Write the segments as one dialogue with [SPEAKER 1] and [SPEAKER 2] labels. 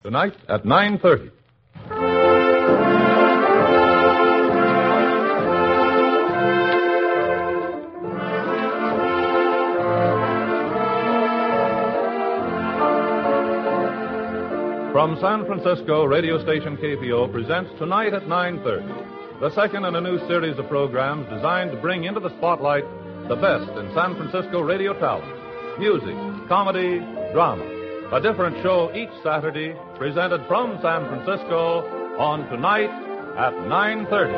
[SPEAKER 1] Tonight at 9:30. From San Francisco, radio station KPO presents Tonight at 9:30, the second in a new series of programs designed to bring into the spotlight the best in San Francisco radio talent. Music, comedy, drama. A different show each Saturday, presented from San Francisco on Tonight at 9:30.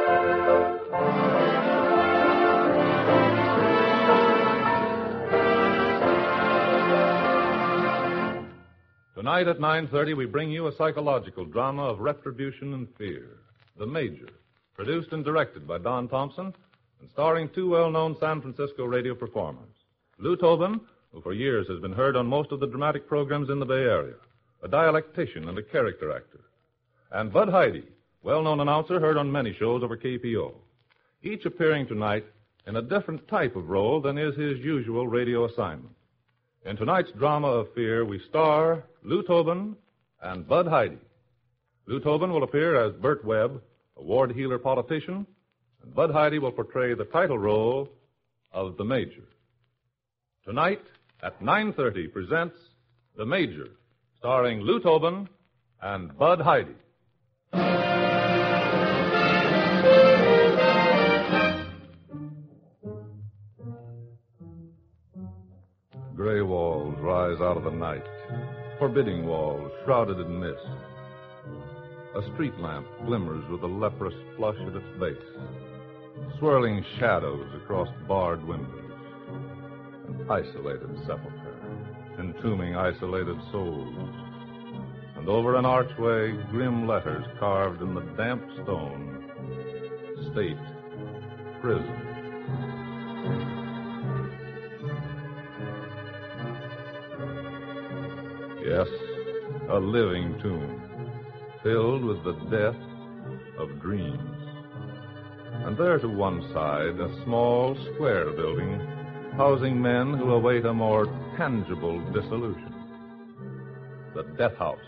[SPEAKER 1] Tonight at 9:30, we bring you a psychological drama of retribution and fear, The Major, produced and directed by Don Thompson and starring two well-known San Francisco radio performers. Lou Tobin, who for years has been heard on most of the dramatic programs in the Bay Area, a dialectician and a character actor. And Bud Heide, well-known announcer heard on many shows over KPO, each appearing tonight in a different type of role than is his usual radio assignment. In tonight's drama of fear, we star Lou Tobin and Bud Heide. Lou Tobin will appear as Bert Webb, a Ward Heeler politician, and Bud Heide will portray the title role of the Major. Tonight at 9:30 presents The Major, starring Lou Tobin and Bud Heide. Gray walls rise out of the night, forbidding walls shrouded in mist. A street lamp glimmers with a leprous flush at its base, swirling shadows across barred windows. An isolated sepulchre, entombing isolated souls. And over an archway, grim letters carved in the damp stone. State Prison. Yes, a living tomb, filled with the death of dreams. And there to one side, a small square building housing men who await a more tangible dissolution. The Death House.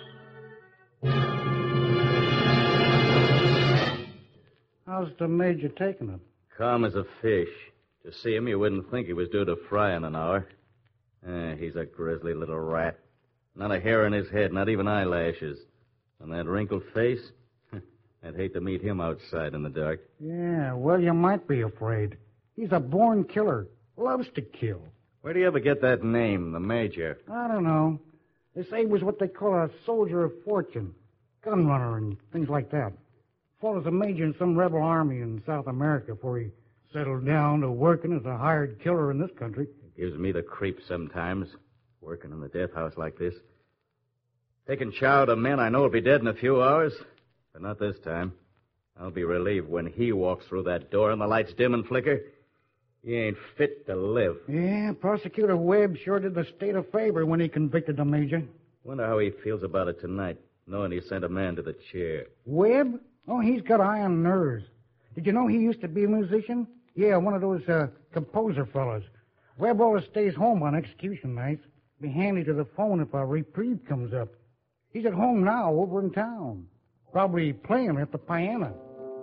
[SPEAKER 2] How's the Major taking it?
[SPEAKER 3] Calm as a fish. To see him, you wouldn't think he was due to fry in an hour. He's a grisly little rat. Not a hair in his head, not even eyelashes. And that wrinkled face? I'd hate to meet him outside in the dark.
[SPEAKER 2] Yeah, well, you might be afraid. He's a born killer. Loves to kill.
[SPEAKER 3] Where do you ever get that name, the Major?
[SPEAKER 2] I don't know. They say he was what they call a soldier of fortune. Gun runner and things like that. Fought as a major in some rebel army in South America before he settled down to working as a hired killer in this country.
[SPEAKER 3] It gives me the creeps sometimes, working in the death house like this. Taking chow to men I know will be dead in a few hours. But not this time. I'll be relieved when he walks through that door and the lights dim and flicker. He ain't fit to live.
[SPEAKER 2] Yeah, Prosecutor Webb sure did the state a favor when he convicted the Major.
[SPEAKER 3] Wonder how he feels about it tonight, knowing he sent a man to the chair.
[SPEAKER 2] Webb? Oh, he's got iron nerves. Did you know he used to be a musician? Yeah, one of those composer fellas. Webb always stays home on execution nights. Be handy to the phone if a reprieve comes up. He's at home now, over in town. Probably playing at the piano.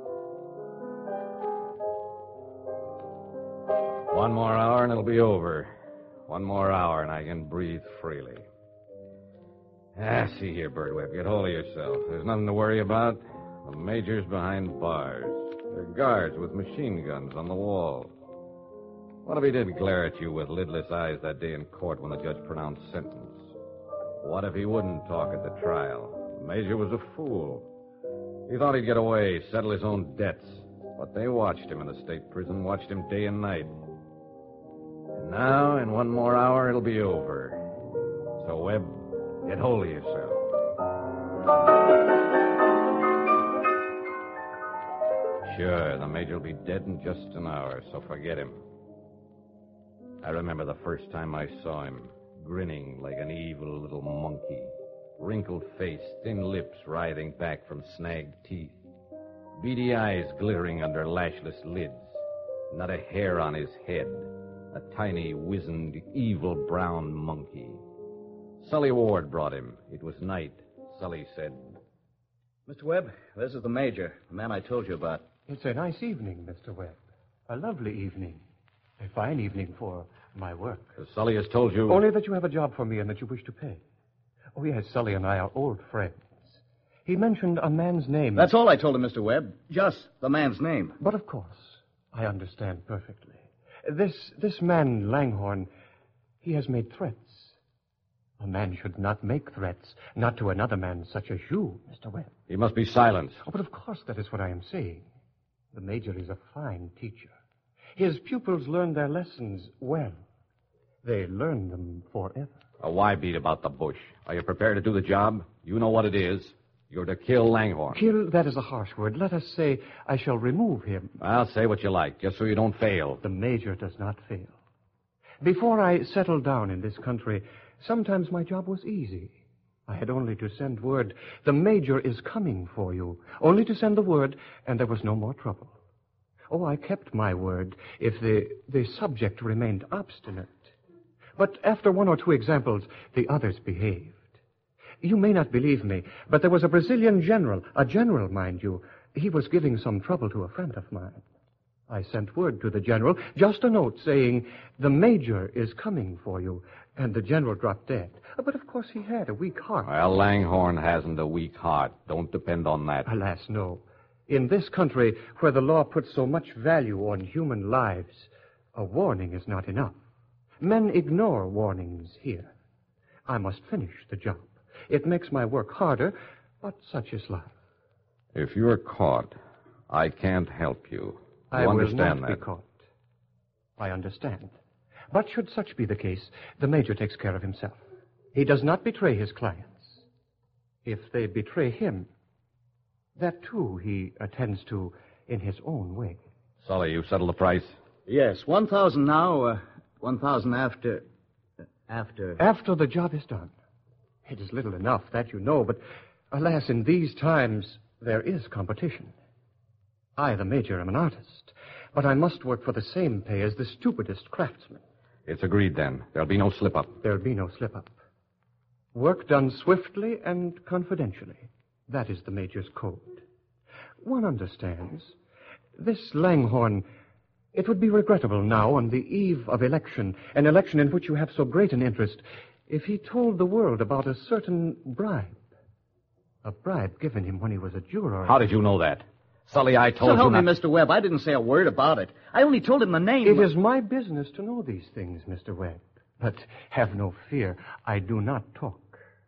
[SPEAKER 4] One more hour and it'll be over. One more hour and I can breathe freely. See here, Bert Webb, get hold of yourself. There's nothing to worry about. The Major's behind bars. There are guards with machine guns on the wall. What if he did glare at you with lidless eyes that day in court when the judge pronounced sentence? What if he wouldn't talk at the trial? The Major was a fool. He thought he'd get away, settle his own debts. But they watched him in the state prison, watched him day and night. And now, in one more hour, it'll be over. So, Webb, get hold of yourself. Sure, the Major will be dead in just an hour, so forget him. I remember the first time I saw him, grinning like an evil little monkey. Wrinkled face, thin lips writhing back from snagged teeth. Beady eyes glittering under lashless lids. Not a hair on his head. A tiny, wizened, evil brown monkey. Sully Ward brought him. It was night. Sully said.
[SPEAKER 3] Mr. Webb, this is the Major, the man I told you about.
[SPEAKER 5] It's a nice evening, Mr. Webb. A lovely evening. A fine evening for my work.
[SPEAKER 4] Sully has told you...
[SPEAKER 5] Only that you have a job for me and that you wish to pay. Oh, yes, Sully and I are old friends. He mentioned a man's name.
[SPEAKER 3] That's all I told him, Mr. Webb. Just the man's name.
[SPEAKER 5] But of course, I understand perfectly. This man, Langhorne, he has made threats. A man should not make threats, not to another man such as you, Mr. Webb.
[SPEAKER 4] He must be silent.
[SPEAKER 5] Oh, but of course that is what I am saying. The Major is a fine teacher. His pupils learn their lessons well. They learn them forever.
[SPEAKER 4] Why beat about the bush? Are you prepared to do the job? You know what it is. You're to kill Langhorne.
[SPEAKER 5] Kill, that is a harsh word. Let us say I shall remove him.
[SPEAKER 4] Well, say what you like, just so you don't fail.
[SPEAKER 5] The Major does not fail. Before I settled down in this country, sometimes my job was easy. I had only to send word, the Major is coming for you. Only to send the word, and there was no more trouble. Oh, I kept my word if the subject remained obstinate. But after one or two examples, the others behaved. You may not believe me, but there was a Brazilian general, a general, mind you. He was giving some trouble to a friend of mine. I sent word to the general, just a note saying, the Major is coming for you, and the general dropped dead. But of course he had a weak heart.
[SPEAKER 4] Well, Langhorne hasn't a weak heart. Don't depend on that.
[SPEAKER 5] Alas, no. In this country, where the law puts so much value on human lives, a warning is not enough. Men ignore warnings here. I must finish the job. It makes my work harder, but such is life.
[SPEAKER 4] If you're caught, I can't help you.
[SPEAKER 5] I
[SPEAKER 4] You
[SPEAKER 5] will
[SPEAKER 4] understand
[SPEAKER 5] not
[SPEAKER 4] that?
[SPEAKER 5] be caught. I understand. But should such be the case, the Major takes care of himself. He does not betray his clients. If they betray him, that too he attends to in his own way.
[SPEAKER 4] Sully, you settled the price?
[SPEAKER 3] Yes, 1,000 now, 1,000 after...
[SPEAKER 5] After the job is done. It is little enough, that you know, but alas, in these times, there is competition. I, the Major, am an artist, but I must work for the same pay as the stupidest craftsman.
[SPEAKER 4] It's agreed, then. There'll be no slip-up.
[SPEAKER 5] There'll be no slip-up. Work done swiftly and confidentially. That is the Major's code. One understands. This Langhorne, it would be regrettable now, on the eve of election, an election in which you have so great an interest, if he told the world about a certain bribe. A bribe given him when he was a juror.
[SPEAKER 4] How did you know that? Sully, I told
[SPEAKER 3] So
[SPEAKER 4] you
[SPEAKER 3] help
[SPEAKER 4] not...
[SPEAKER 3] me, Mr. Webb. I didn't say a word about it. I only told him the name.
[SPEAKER 5] It is my business to know these things, Mr. Webb. But have no fear, I do not talk.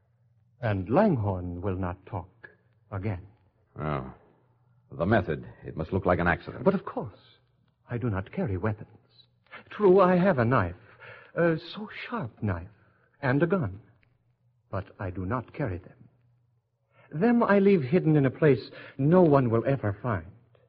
[SPEAKER 5] And Langhorne will not talk again.
[SPEAKER 4] Oh. The method. It must look like an accident.
[SPEAKER 5] But of course, I do not carry weapons. True, I have a knife, a so sharp knife, and a gun. But I do not carry them. Them I leave hidden in a place no one will ever find.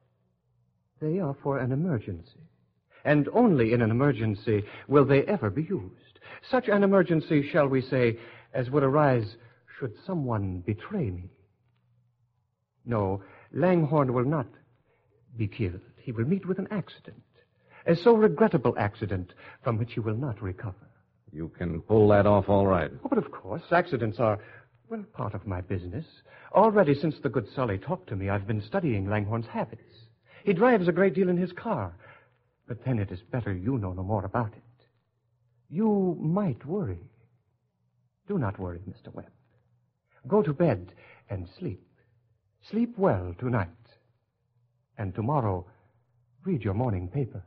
[SPEAKER 5] They are for an emergency. And only in an emergency will they ever be used. Such an emergency, shall we say, as would arise should someone betray me. No, Langhorne will not be killed. He will meet with an accident. A so regrettable accident from which he will not recover.
[SPEAKER 4] You can pull that off all right.
[SPEAKER 5] Oh, but of course, accidents are, well, part of my business. Already since the good Sully talked to me, I've been studying Langhorne's habits. He drives a great deal in his car. But then it is better you know no more about it. You might worry. Do not worry, Mr. Webb. Go to bed and sleep. Sleep well tonight. And tomorrow, read your morning paper.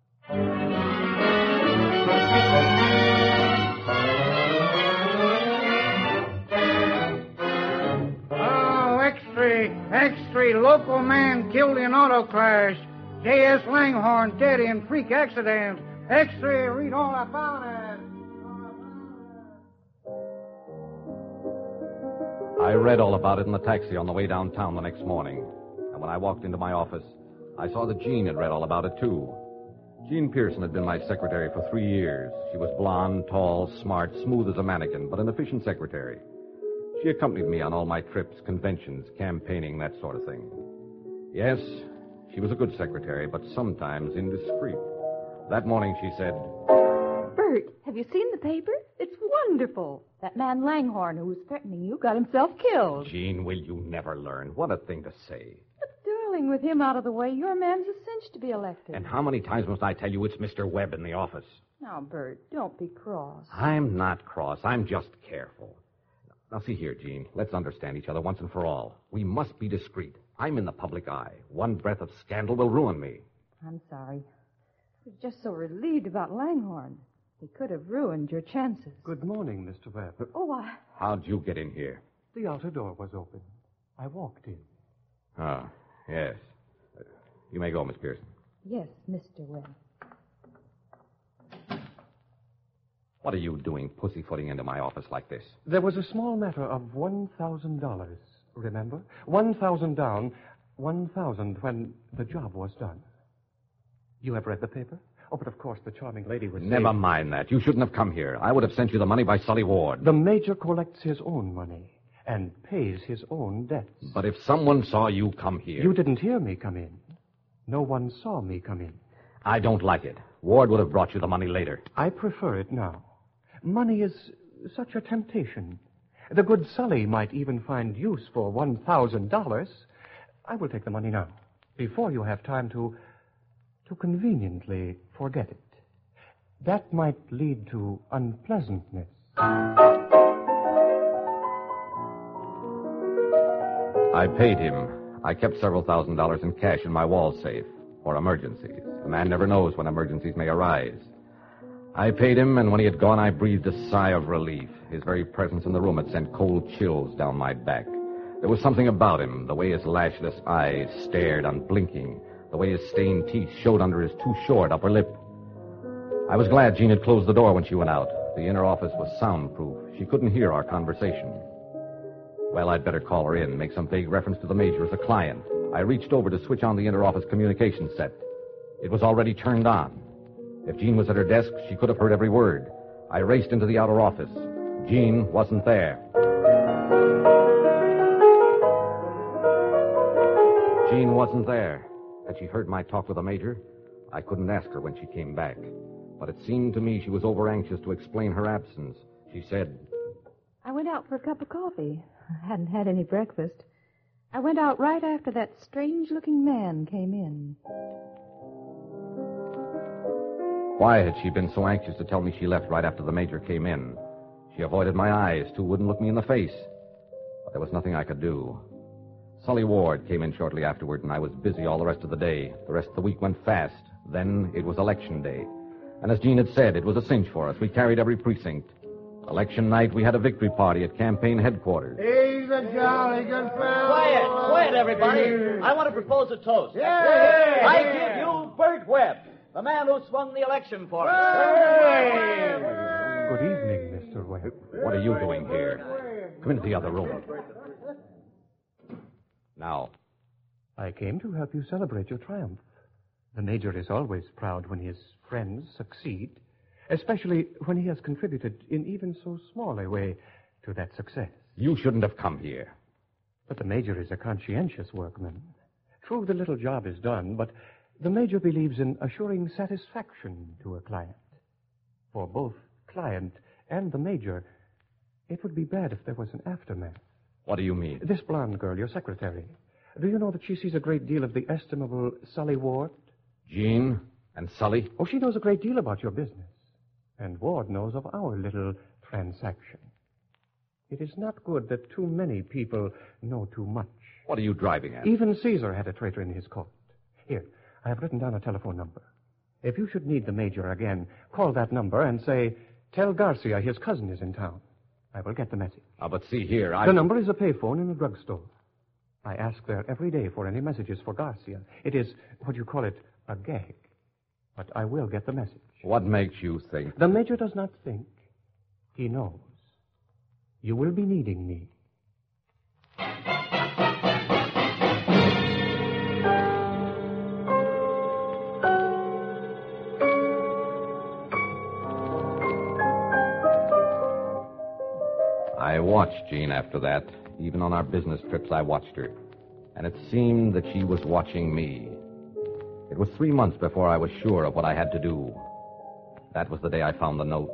[SPEAKER 2] Oh, extra, local man killed in auto crash. J.S. Langhorne dead in freak accident. Extra, read all about it.
[SPEAKER 4] I read all about it in the taxi on the way downtown the next morning. And when I walked into my office, I saw that Jean had read all about it, too. Jean Pearson had been my secretary for 3 years. She was blonde, tall, smart, smooth as a mannequin, but an efficient secretary. She accompanied me on all my trips, conventions, campaigning, that sort of thing. Yes, she was a good secretary, but sometimes indiscreet. That morning she said,
[SPEAKER 6] Bert, have you seen the paper? It's wonderful. That man Langhorne who was threatening you got himself killed.
[SPEAKER 4] Jean, will you never learn? What a thing to say.
[SPEAKER 6] But, darling, with him out of the way, your man's a cinch to be elected.
[SPEAKER 4] And how many times must I tell you it's Mr. Webb in the office?
[SPEAKER 6] Now, Bert, don't be cross.
[SPEAKER 4] I'm not cross. I'm just careful. Now, see here, Jean. Let's understand each other once and for all. We must be discreet. I'm in the public eye. One breath of scandal will ruin me.
[SPEAKER 6] I'm sorry. I was just so relieved about Langhorne. He could have ruined your chances.
[SPEAKER 5] Good morning, Mr. Webb.
[SPEAKER 6] Oh,
[SPEAKER 4] How'd you get in here?
[SPEAKER 5] The outer door was open. I walked in.
[SPEAKER 4] Oh, yes. You may go, Miss Pearson.
[SPEAKER 6] Yes, Mr. Webb.
[SPEAKER 4] What are you doing pussyfooting into my office like this?
[SPEAKER 5] There was a small matter of $1,000, remember? 1,000 down, 1,000 when the job was done. You have read the paper? Oh, but of course the charming lady was
[SPEAKER 4] Never mind that. You shouldn't have come here. I would have sent you the money by Sully Ward.
[SPEAKER 5] The major collects his own money and pays his own debts.
[SPEAKER 4] But if someone saw you come here...
[SPEAKER 5] You didn't hear me come in. No one saw me come in.
[SPEAKER 4] I don't like it. Ward would have brought you the money later.
[SPEAKER 5] I prefer it now. Money is such a temptation. The good Sully might even find use for $1,000. I will take the money now, before you have time to conveniently forget it. That might lead to unpleasantness.
[SPEAKER 4] I paid him. I kept several $1,000s in cash in my wall safe for emergencies. A man never knows when emergencies may arise. I paid him, and when he had gone, I breathed a sigh of relief. His very presence in the room had sent cold chills down my back. There was something about him, the way his lashless eyes stared unblinking, the way his stained teeth showed under his too short upper lip. I was glad Jean had closed the door when she went out. The inner office was soundproof. She couldn't hear our conversation. Well, I'd better call her in, make some vague reference to the major as a client. I reached over to switch on the inner office communication set. It was already turned on. If Jean was at her desk, she could have heard every word. I raced into the outer office. Jean wasn't there. Jean wasn't there. Had she heard my talk with the major? I couldn't ask her when she came back. But it seemed to me she was over-anxious to explain her absence. She said,
[SPEAKER 6] I went out for a cup of coffee. I hadn't had any breakfast. I went out right after that strange-looking man came in.
[SPEAKER 4] Why had she been so anxious to tell me she left right after the major came in? She avoided my eyes, too, wouldn't look me in the face. But there was nothing I could do. Sully Ward came in shortly afterward, and I was busy all the rest of the day. The rest of the week went fast. Then it was election day. And as Jean had said, it was a cinch for us. We carried every precinct. Election night, we had a victory party at campaign headquarters.
[SPEAKER 7] He's a jolly good fellow.
[SPEAKER 8] Quiet, everybody. I want to propose a toast.
[SPEAKER 7] Yay!
[SPEAKER 8] I give you Bert Webb, the man who swung the election for us.
[SPEAKER 5] Good evening, Mr. Webb.
[SPEAKER 4] What are you doing here? Come into the other room. Now.
[SPEAKER 5] I came to help you celebrate your triumph. The major is always proud when his friends succeed, especially when he has contributed in even so small a way to that success.
[SPEAKER 4] You shouldn't have come here.
[SPEAKER 5] But the major is a conscientious workman. True, the little job is done, but the major believes in assuring satisfaction to a client. For both client and the major, it would be bad if there was an aftermath.
[SPEAKER 4] What do you mean?
[SPEAKER 5] This blonde girl, your secretary, do you know that she sees a great deal of the estimable Sully Ward?
[SPEAKER 4] Jean and Sully?
[SPEAKER 5] Oh, she knows a great deal about your business. And Ward knows of our little transaction. It is not good that too many people know too much.
[SPEAKER 4] What are you driving at?
[SPEAKER 5] Even Caesar had a traitor in his court. Here, I have written down a telephone number. If you should need the major again, call that number and say, tell Garcia his cousin is in town. I will get the message.
[SPEAKER 4] But see here,
[SPEAKER 5] The number is a payphone in a drugstore. I ask there every day for any messages for Garcia. It is, what you call it, a gag. But I will get the message.
[SPEAKER 4] What makes you think?
[SPEAKER 5] The major does not think. He knows. You will be needing me.
[SPEAKER 4] I watched Jean after that. Even on our business trips, I watched her. And it seemed that she was watching me. It was 3 months before I was sure of what I had to do. That was the day I found the note.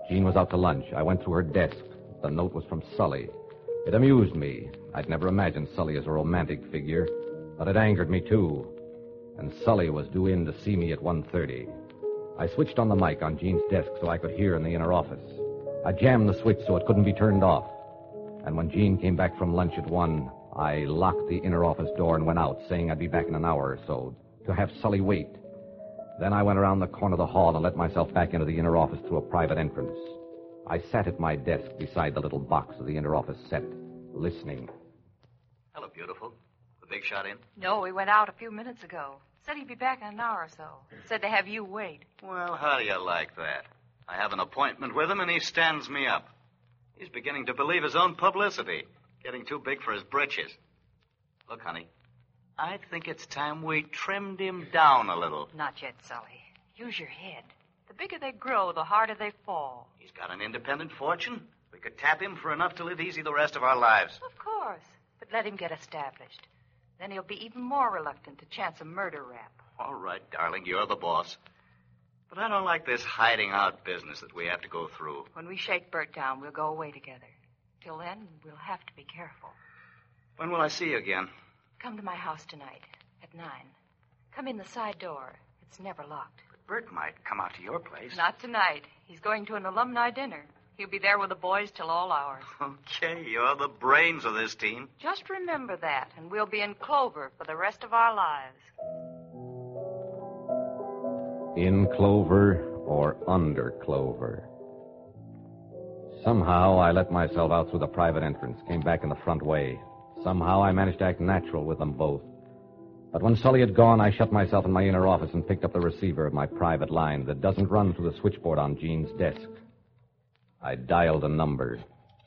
[SPEAKER 4] Jean was out to lunch. I went through her desk. The note was from Sully. It amused me. I'd never imagined Sully as a romantic figure, but it angered me, too. And Sully was due in to see me at 1:30. I switched on the mic on Jean's desk so I could hear in the inner office. I jammed the switch so it couldn't be turned off. And when Jean came back from lunch at 1, I locked the inner office door and went out, saying I'd be back in an hour or so, to have Sully wait. Then I went around the corner of the hall and let myself back into the inner office through a private entrance. I sat at my desk beside the little box of the inner office set, listening.
[SPEAKER 3] Hello, beautiful. The big shot in?
[SPEAKER 6] No, he went out a few minutes ago. Said he'd be back in an hour or so. Said to have you wait.
[SPEAKER 3] Well, how do you like that? I have an appointment with him, and he stands me up. He's beginning to believe his own publicity, getting too big for his britches. Look, honey, I think it's time we trimmed him down a little.
[SPEAKER 6] Not yet, Sully. Use your head. The bigger they grow, the harder they fall.
[SPEAKER 3] He's got an independent fortune. We could tap him for enough to live easy the rest of our lives.
[SPEAKER 6] Of course. But let him get established. Then he'll be even more reluctant to chance a murder rap.
[SPEAKER 3] All right, darling, you're the boss. But I don't like this hiding out business that we have to go through.
[SPEAKER 6] When we shake Bert down, we'll go away together. Till then, we'll have to be careful.
[SPEAKER 3] When will I see you again?
[SPEAKER 6] Come to my house tonight at 9. Come in the side door. It's never locked.
[SPEAKER 3] But Bert might come out to your place.
[SPEAKER 6] Not tonight. He's going to an alumni dinner. He'll be there with the boys till all hours.
[SPEAKER 3] Okay, you're the brains of this team.
[SPEAKER 6] Just remember that, and we'll be in clover for the rest of our lives.
[SPEAKER 4] In clover or under clover. Somehow I let myself out through the private entrance, came back in the front way. Somehow I managed to act natural with them both. But when Sully had gone, I shut myself in my inner office and picked up the receiver of my private line that doesn't run through the switchboard on Jean's desk. I dialed a number.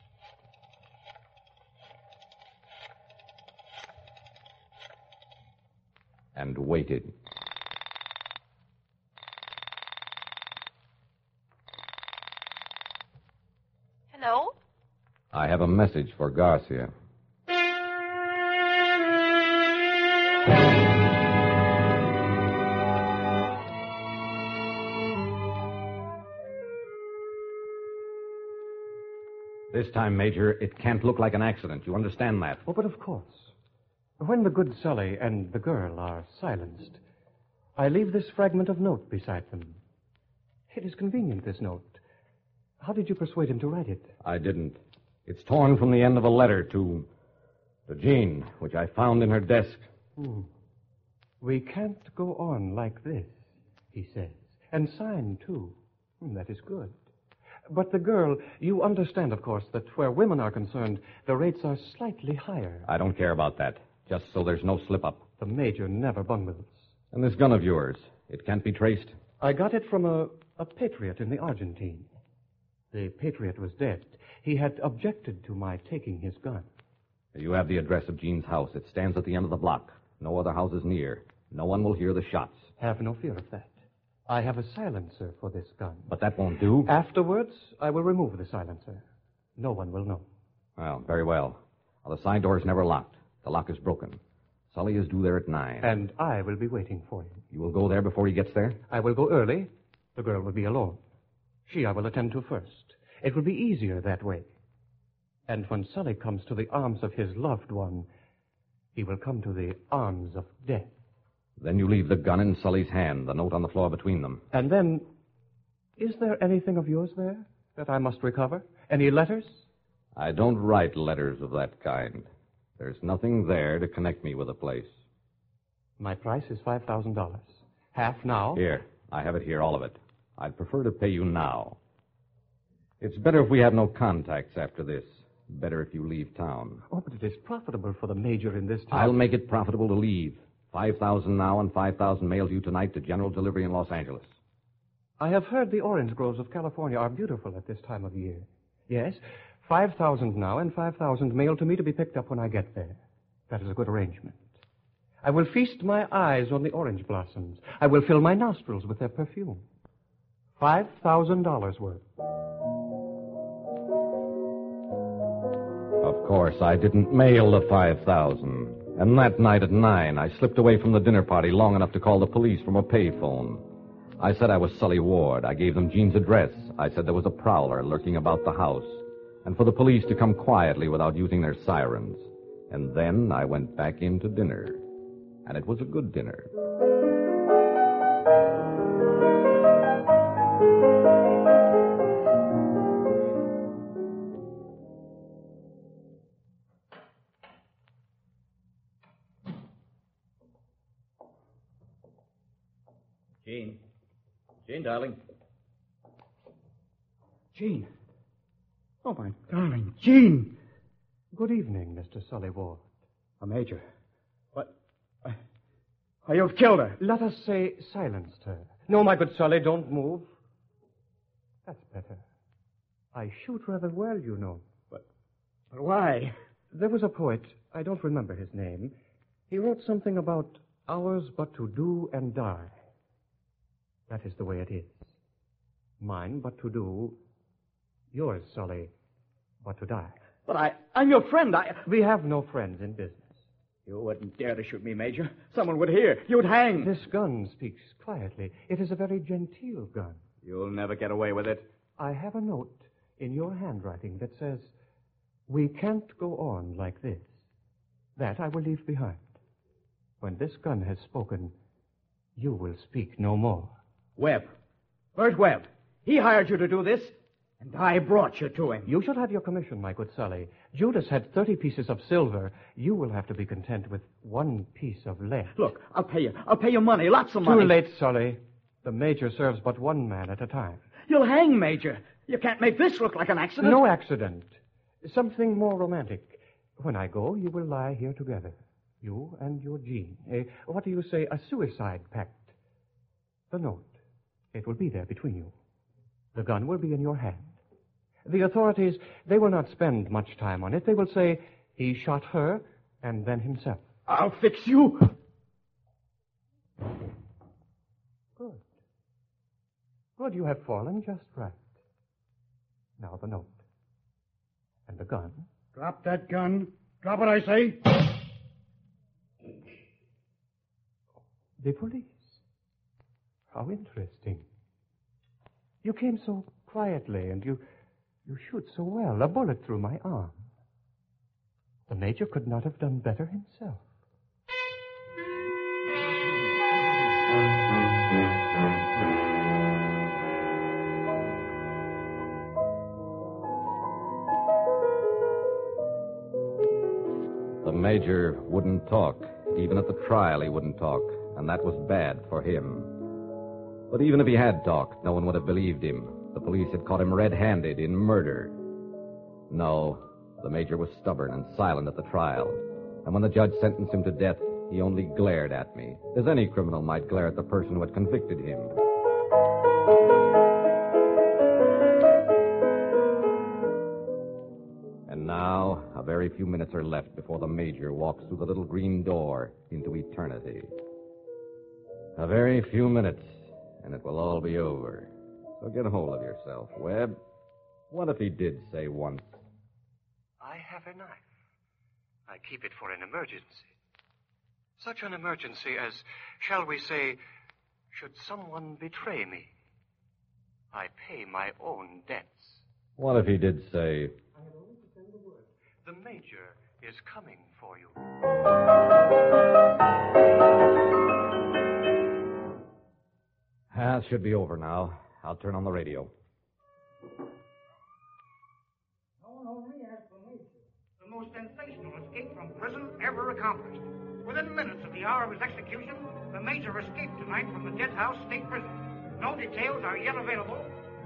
[SPEAKER 4] And waited.
[SPEAKER 6] Hello?
[SPEAKER 4] I have a message for Garcia. This time, Major, it can't look like an accident. You understand that?
[SPEAKER 5] Oh, but of course. When the good Sully and the girl are silenced, I leave this fragment of note beside them. It is convenient, this note. How did you persuade him to write it?
[SPEAKER 4] I didn't. It's torn from the end of a letter to Jean, which I found in her desk.
[SPEAKER 5] We can't go on like this, he says. And sign, too. That is good. But the girl, you understand, of course, that where women are concerned, the rates are slightly higher.
[SPEAKER 4] I don't care about that, just so there's no slip-up.
[SPEAKER 5] The Major never bungles.
[SPEAKER 4] And this gun of yours, it can't be traced?
[SPEAKER 5] I got it from a patriot in the Argentine. The patriot was dead. He had objected to my taking his gun.
[SPEAKER 4] You have the address of Jean's house. It stands at the end of the block. No other houses near. No one will hear the shots.
[SPEAKER 5] Have no fear of that. I have a silencer for this gun.
[SPEAKER 4] But that won't do.
[SPEAKER 5] Afterwards, I will remove the silencer. No one will know.
[SPEAKER 4] Well, very well. The side door is never locked. The lock is broken. Sully is due there at 9.
[SPEAKER 5] And I will be waiting for him.
[SPEAKER 4] You will go there before he gets there?
[SPEAKER 5] I will go early. The girl will be alone. She I will attend to first. It will be easier that way. And when Sully comes to the arms of his loved one, he will come to the arms of death.
[SPEAKER 4] Then you leave the gun in Sully's hand, the note on the floor between them.
[SPEAKER 5] And then, is there anything of yours there that I must recover? Any letters?
[SPEAKER 4] I don't write letters of that kind. There's nothing there to connect me with the place.
[SPEAKER 5] My price is $5,000. Half now.
[SPEAKER 4] Here, I have it here, all of it. I'd prefer to pay you now. It's better if we have no contacts after this. Better if you leave town.
[SPEAKER 5] Oh, but it is profitable for the Major in this town.
[SPEAKER 4] I'll make it profitable to leave. 5,000 now and 5,000 mailed you tonight to general delivery in Los Angeles.
[SPEAKER 5] I have heard the orange groves of California are beautiful at this time of year. Yes, 5,000 now and 5,000 mailed to me to be picked up when I get there. That is a good arrangement. I will feast my eyes on the orange blossoms. I will fill my nostrils with their perfume. $5,000 worth.
[SPEAKER 4] Of course, I didn't mail the 5,000. And that night at 9, I slipped away from the dinner party long enough to call the police from a payphone. I said I was Sully Ward. I gave them Jean's address. I said there was a prowler lurking about the house, and for the police to come quietly without using their sirens. And then I went back in to dinner. And it was a good dinner.
[SPEAKER 3] Jean. Jean, darling.
[SPEAKER 2] Jean. Oh, my darling, Jean.
[SPEAKER 5] Good evening, Mr. Sully Ward.
[SPEAKER 2] Major. What? You've killed her.
[SPEAKER 5] Let us say silenced her. No, my good Sully, don't move. That's better. I shoot rather well, you know.
[SPEAKER 2] But why?
[SPEAKER 5] There was a poet, I don't remember his name. He wrote something about ours but to do and die. That is the way it is. Mine but to do. Yours, Sully, but to die.
[SPEAKER 2] But I'm your friend.
[SPEAKER 5] We have no friends in business.
[SPEAKER 2] You wouldn't dare to shoot me, Major. Someone would hear. You'd hang.
[SPEAKER 5] This gun speaks quietly. It is a very genteel gun.
[SPEAKER 2] You'll never get away with it.
[SPEAKER 5] I have a note in your handwriting that says, "We can't go on like this." That I will leave behind. When this gun has spoken, you will speak no more.
[SPEAKER 2] Webb. Bert Webb. He hired you to do this, and I brought you to him.
[SPEAKER 5] You shall have your commission, my good Sully. Judas had 30 pieces of silver. You will have to be content with 1 piece of lead.
[SPEAKER 2] Look, I'll pay you. I'll pay you money, lots of money.
[SPEAKER 5] Too late, Sully. The Major serves but 1 man at a time.
[SPEAKER 2] You'll hang, Major. You can't make this look like an accident.
[SPEAKER 5] No accident. Something more romantic. When I go, you will lie here together. You and your Jean. What do you say? A suicide pact. The note. It will be there between you. The gun will be in your hand. The authorities, they will not spend much time on it. They will say, he shot her and then himself.
[SPEAKER 2] I'll fix you.
[SPEAKER 5] Good. Good, you have fallen just right. Now the note. And the gun.
[SPEAKER 2] Drop that gun. Drop it, I say.
[SPEAKER 5] The police. How interesting. You came so quietly, and you shoot so well. A bullet through my arm. The Major could not have done better himself.
[SPEAKER 4] The Major wouldn't talk. Even at the trial, he wouldn't talk, and that was bad for him. But even if he had talked, no one would have believed him. The police had caught him red-handed in murder. No, the Major was stubborn and silent at the trial. And when the judge sentenced him to death, he only glared at me, as any criminal might glare at the person who had convicted him. And now, a very few minutes are left before the Major walks through the little green door into eternity. A very few minutes, and it will all be over. So get a hold of yourself, Webb. What if he did say once?
[SPEAKER 5] I have a knife. I keep it for an emergency. Such an emergency as, shall we say, should someone betray me, I pay my own debts.
[SPEAKER 4] What if he did say...
[SPEAKER 5] I have only to send the word. The Major is coming for you.
[SPEAKER 4] It should be over now. I'll turn on the radio.
[SPEAKER 2] Known only as the Major, the most sensational escape from prison ever accomplished. Within minutes of the hour of his execution, the Major escaped tonight from the Death House State Prison. No details are yet available.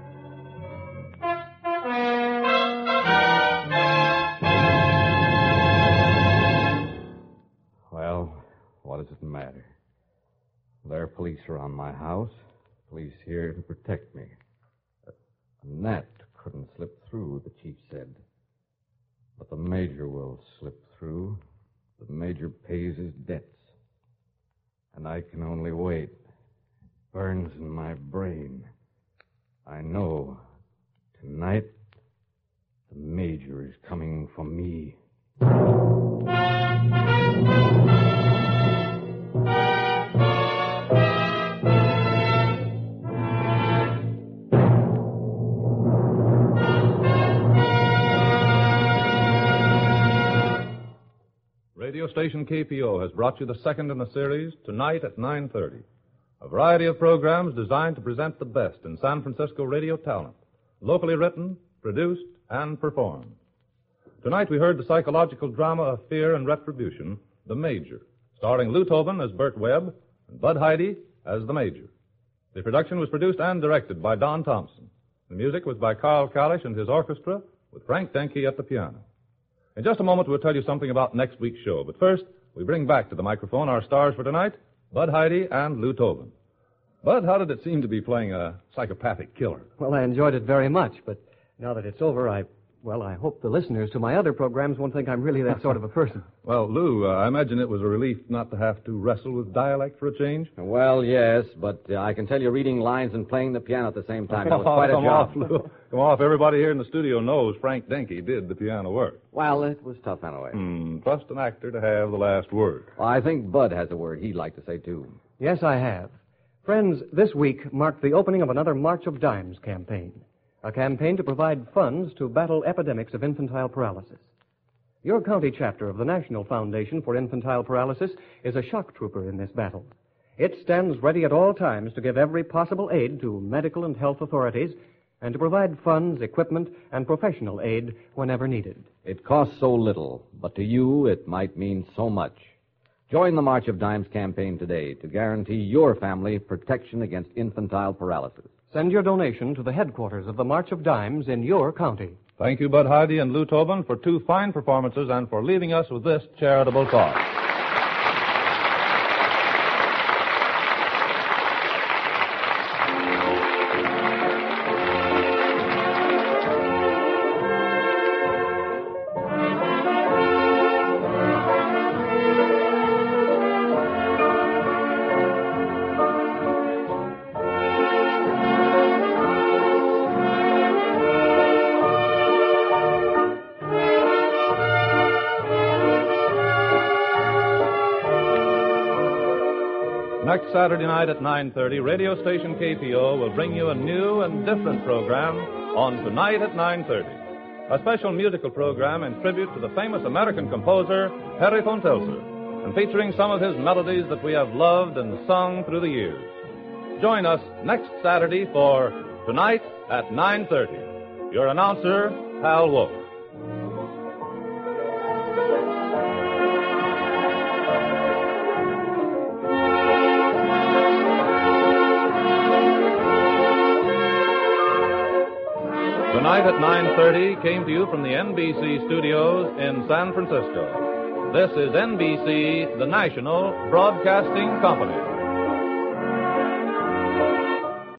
[SPEAKER 4] Well, what does it matter? There are police around my house. Police here to protect me. A gnat couldn't slip through, the chief said. But the Major will slip through. The Major pays his debts. And I can only wait. It burns in my brain. I know. Tonight, the Major is coming for me.
[SPEAKER 1] Radio station KPO has brought you the second in the series, Tonight at 9:30. A variety of programs designed to present the best in San Francisco radio talent. Locally written, produced, and performed. Tonight we heard the psychological drama of fear and retribution, The Major, starring Lou Tobin as Bert Webb and Bud Heide as the Major. The production was produced and directed by Don Thompson. The music was by Carl Kalish and his orchestra, with Frank Denke at the piano. In just a moment, we'll tell you something about next week's show. But first, we bring back to the microphone our stars for tonight, Bud Heide and Lou Tobin. Bud, how did it seem to be playing a psychopathic killer?
[SPEAKER 5] Well, I enjoyed it very much, but now that it's over, I hope the listeners to my other programs won't think I'm really that sort of a person.
[SPEAKER 1] Well, Lou, I imagine it was a relief not to have to wrestle with dialect for a change.
[SPEAKER 4] Well, yes, but I can tell you reading lines and playing the piano at the same time. It was quite a
[SPEAKER 1] Come
[SPEAKER 4] job.
[SPEAKER 1] off, Lou. Come off. Everybody here in the studio knows Frank Denke did the piano work.
[SPEAKER 4] Well, it was tough anyway.
[SPEAKER 1] Trust an actor to have the last word.
[SPEAKER 4] Well, I think Bud has a word he'd like to say, too.
[SPEAKER 5] Yes, I have. Friends, this week marked the opening of another March of Dimes campaign. A campaign to provide funds to battle epidemics of infantile paralysis. Your county chapter of the National Foundation for Infantile Paralysis is a shock trooper in this battle. It stands ready at all times to give every possible aid to medical and health authorities and to provide funds, equipment, and professional aid whenever needed.
[SPEAKER 4] It costs so little, but to you it might mean so much. Join the March of Dimes campaign today to guarantee your family protection against infantile paralysis.
[SPEAKER 5] Send your donation to the headquarters of the March of Dimes in your county.
[SPEAKER 1] Thank you, Bud Heide and Lou Tobin, for two fine performances and for leaving us with this charitable cause. Next Saturday night at 9:30, radio station KPO will bring you a new and different program on Tonight at 9:30. A special musical program in tribute to the famous American composer, Harry von Tilser, and featuring some of his melodies that we have loved and sung through the years. Join us next Saturday for Tonight at 9:30. Your announcer, Hal Wolf. Tonight at 9:30 came to you from the NBC studios in San Francisco. This is NBC, the national broadcasting company.